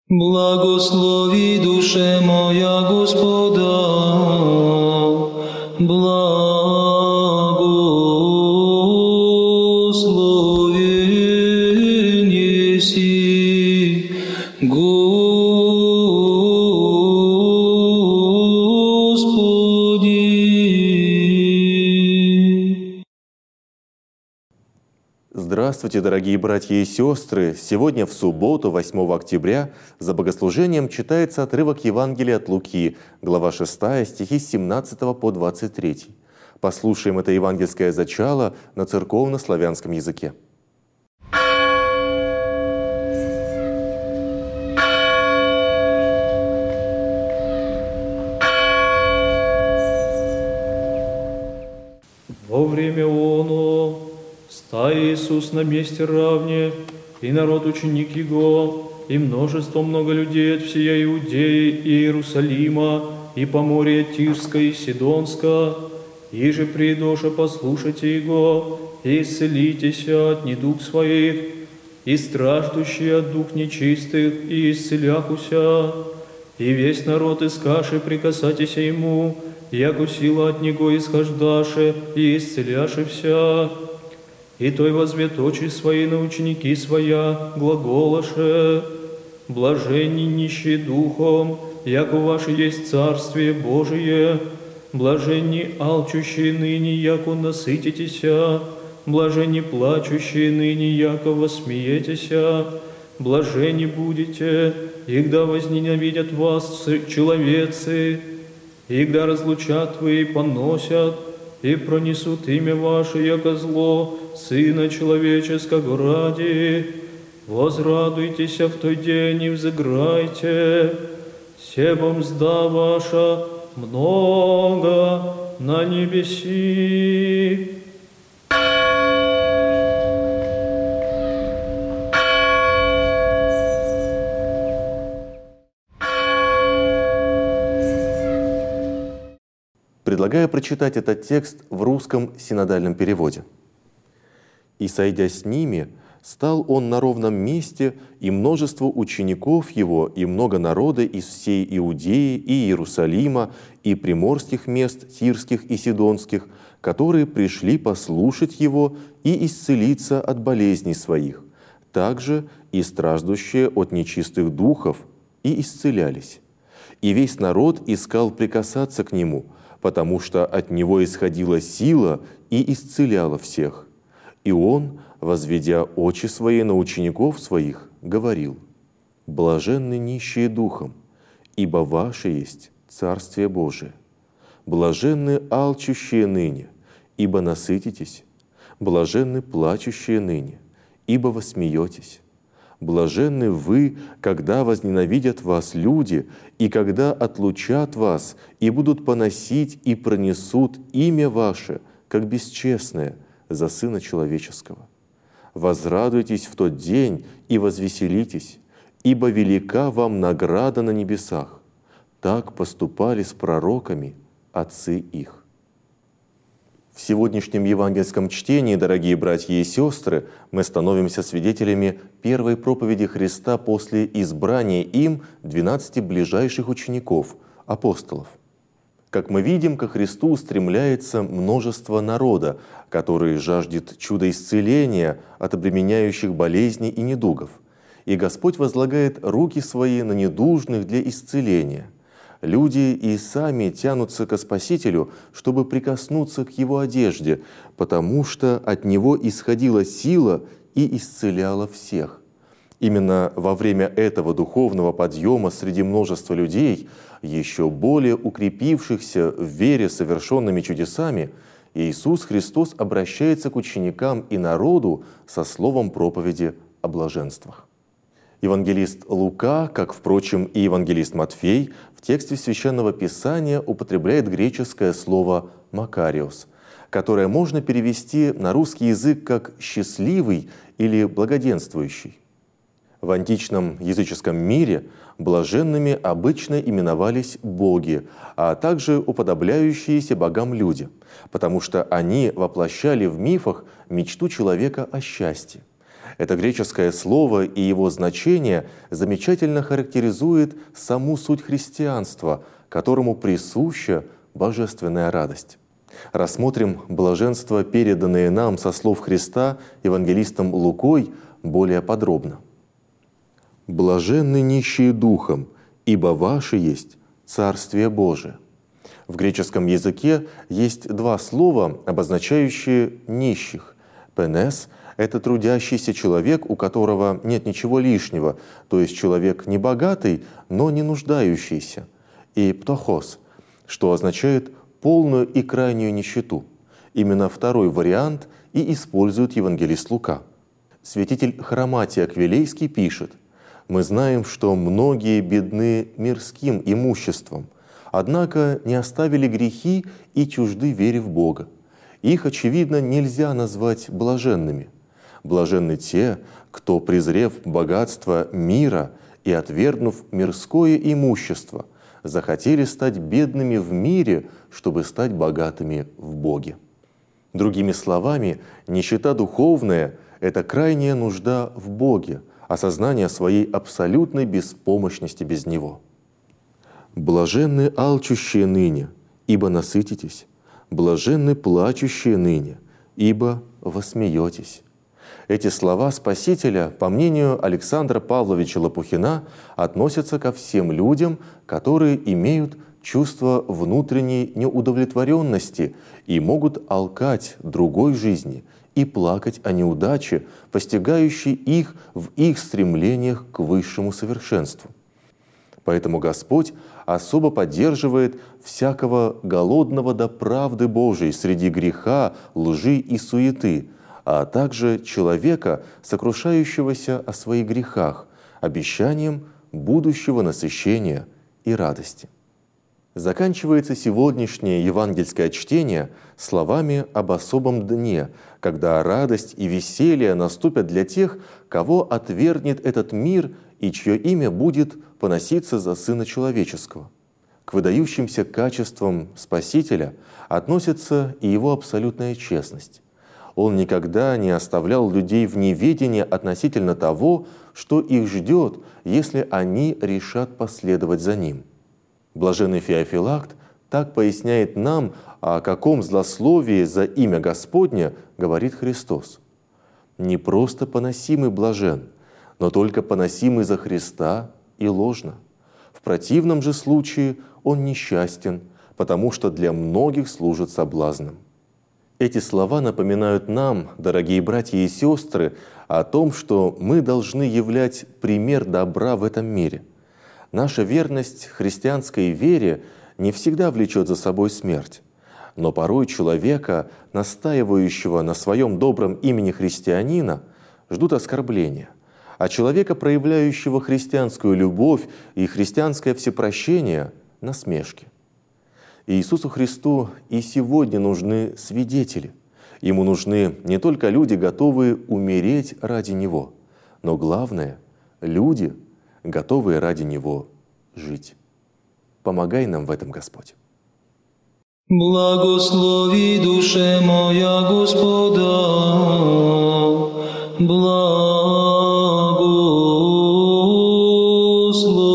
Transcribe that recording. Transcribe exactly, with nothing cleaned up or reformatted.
Благослови, душе моя, Господа, благословен еси, Господи. Здравствуйте, дорогие братья и сестры! Сегодня, в субботу, восьмого октября, за богослужением читается отрывок Евангелия от Луки, глава шестая, стихи с семнадцатого по двадцать третий. Послушаем это евангельское зачало на церковно-славянском языке. Во время оно ста Иисус на месте равне, и народ ученик Его, и множество много людей от всея Иудеи и Иерусалима, и поморья Тирска и Сидонска, и же придоша послушайте Его, и исцелитесь от недуг своих, и страждущие от дух нечистых, и исцеляхуся, и весь народ искаши прикасайтеся Ему, яко сила от Него исхождаше, и исцеляше вся. И той возвет очи свои на ученики своя, глаголаше, блаженни нищие духом, яко ваше есть Царствие Божие, блаженни алчущие ныне, яко насытитеся, блаженни плачущие ныне, яко восмеетеся, блаженни будете, игда возненавидят вас человецы, игда разлучат вы и поносят, и пронесут имя ваше, яко зло, Сына Человеческого ради. Возрадуйтесь в той день и взыграйте, себо мзда ваша много на небеси. Предлагаю прочитать этот текст в русском синодальном переводе. «И, сойдя с ними, стал он на ровном месте, и множество учеников его, и много народа из всей Иудеи и Иерусалима, и приморских мест тирских и сидонских, которые пришли послушать его и исцелиться от болезней своих, также и страждущие от нечистых духов, и исцелялись. И весь народ искал прикасаться к нему, потому что от него исходила сила и исцеляла всех. И он, возведя очи свои на учеников своих, говорил: «Блаженны нищие духом, ибо ваше есть Царствие Божие. Блаженны алчущие ныне, ибо насытитесь. Блаженны плачущие ныне, ибо восмеетесь. Блаженны вы, когда возненавидят вас люди, и когда отлучат вас, и будут поносить и пронесут имя ваше, как бесчестное, за Сына Человеческого. Возрадуйтесь в тот день и возвеселитесь, ибо велика вам награда на небесах. Так поступали с пророками отцы их». В сегодняшнем евангельском чтении, дорогие братья и сестры, мы становимся свидетелями первой проповеди Христа после избрания им двенадцати ближайших учеников, апостолов. Как мы видим, ко Христу устремляется множество народа, который жаждет чуда исцеления от обременяющих болезней и недугов. И Господь возлагает руки свои на недужных для исцеления. Люди и сами тянутся ко Спасителю, чтобы прикоснуться к Его одежде, потому что от Него исходила сила и исцеляла всех. Именно во время этого духовного подъема среди множества людей, еще более укрепившихся в вере совершенными чудесами, Иисус Христос обращается к ученикам и народу со словом проповеди о блаженствах. Евангелист Лука, как, впрочем, и евангелист Матфей, в тексте Священного Писания употребляет греческое слово «макариос», которое можно перевести на русский язык как «счастливый» или «благоденствующий». В античном языческом мире блаженными обычно именовались боги, а также уподобляющиеся богам люди, потому что они воплощали в мифах мечту человека о счастье. Это греческое слово и его значение замечательно характеризует саму суть христианства, которому присуща божественная радость. Рассмотрим блаженства, переданные нам со слов Христа евангелистом Лукой, более подробно. «Блаженны нищие духом, ибо ваше есть Царствие Божие». В греческом языке есть два слова, обозначающие нищих. «Пенес» — это трудящийся человек, у которого нет ничего лишнего, то есть человек не богатый, но не нуждающийся. И «птохос», что означает полную и крайнюю нищету. Именно второй вариант и использует евангелист Лука. Святитель Хроматий Аквилейский пишет: «Мы знаем, что многие бедны мирским имуществом, однако не оставили грехи и чужды вере в Бога. Их, очевидно, нельзя назвать блаженными. Блаженны те, кто, презрев богатство мира и отвергнув мирское имущество, захотели стать бедными в мире, чтобы стать богатыми в Боге». Другими словами, нищета духовная — это крайняя нужда в Боге, осознание своей абсолютной беспомощности без Него. «Блаженны алчущие ныне, ибо насытитесь, блаженны плачущие ныне, ибо восмеетесь». Эти слова Спасителя, по мнению Александра Павловича Лопухина, относятся ко всем людям, которые имеют чувство внутренней неудовлетворенности и могут алкать другой жизни и плакать о неудаче, постигающей их в их стремлениях к высшему совершенству. Поэтому Господь особо поддерживает всякого голодного до правды Божией среди греха, лжи и суеты, а также человека, сокрушающегося о своих грехах, обещанием будущего насыщения и радости. Заканчивается сегодняшнее евангельское чтение словами об особом дне, когда радость и веселье наступят для тех, кого отвергнет этот мир и чье имя будет поноситься за Сына Человеческого. К выдающимся качествам Спасителя относится и его абсолютная честность. Он никогда не оставлял людей в неведении относительно того, что их ждет, если они решат последовать за Ним. Блаженный Феофилакт так поясняет нам, о каком злословии за имя Господне говорит Христос. «Не просто поносимый блажен, но только поносимый за Христа и ложно. В противном же случае он несчастен, потому что для многих служит соблазном». Эти слова напоминают нам, дорогие братья и сестры, о том, что мы должны являть пример добра в этом мире. Наша верность христианской вере не всегда влечет за собой смерть, но порой человека, настаивающего на своем добром имени христианина, ждут оскорбления, а человека, проявляющего христианскую любовь и христианское всепрощение, — насмешки. Иисусу Христу и сегодня нужны свидетели. Ему нужны не только люди, готовые умереть ради Него, но главное — люди, готовые ради Него жить. Помогай нам в этом, Господь. Благослови душе моя Господа, благослови.